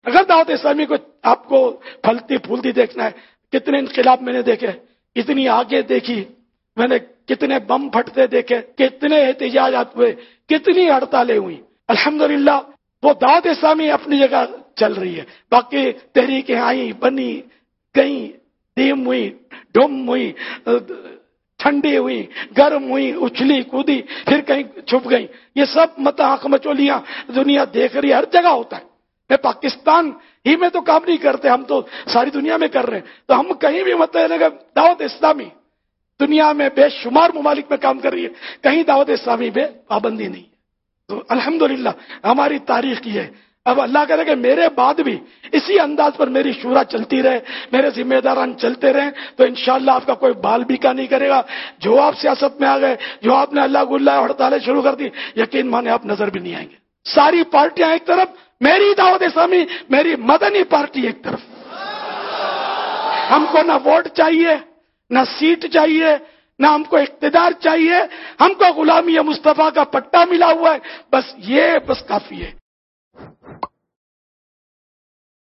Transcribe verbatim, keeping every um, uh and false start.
اگر دعوت اسلامی کو آپ کو پھلتی پھولتی دیکھنا ہے، کتنے انقلاب میں نے دیکھے، اتنی آگے دیکھی میں نے، کتنے بم پھٹتے دیکھے، کتنے احتجاجات ہوئے، کتنی ہڑتالیں ہوئی. الحمدللہ وہ دعوت اسلامی اپنی جگہ چل رہی ہے. باقی تحریکیں آئیں، بنی گئیں، دیم ہوئی، ڈھم ہوئی، ٹھنڈی ہوئی، گرم ہوئی، اچھلی کودی، پھر کہیں چھپ گئی. یہ سب مت آنکھ مچولیاں دنیا دیکھ رہی ہے، ہر جگہ ہوتا ہے. میں پاکستان ہی میں تو کام نہیں کرتے، ہم تو ساری دنیا میں کر رہے ہیں. تو ہم کہیں بھی مطلب دعوت اسلامی دنیا میں بے شمار ممالک میں کام کر رہی ہے، کہیں دعوت اسلامی پہ پابندی نہیں ہے. تو الحمدللہ ہماری تاریخ یہ ہے. اب اللہ کرے کہ میرے بعد بھی اسی انداز پر میری شورا چلتی رہے، میرے ذمہ داران چلتے رہیں، تو انشاءاللہ آپ کا کوئی بال بیکا نہیں کرے گا. جو آپ سیاست میں آ گئے، جو آپ نے اللہ گلہ ہڑتالیں شروع کر دی، یقین مانے آپ نظر بھی نہیں آئیں گے. ساری پارٹیاں ایک طرف، میری دعوت اسلامی، میری مدنی پارٹی ایک طرف. ہم کو نہ ووٹ چاہیے، نہ سیٹ چاہیے، نہ ہم کو اقتدار چاہیے. ہم کو غلامی مصطفیٰ کا پٹا ملا ہوا ہے، بس یہ بس کافی ہے.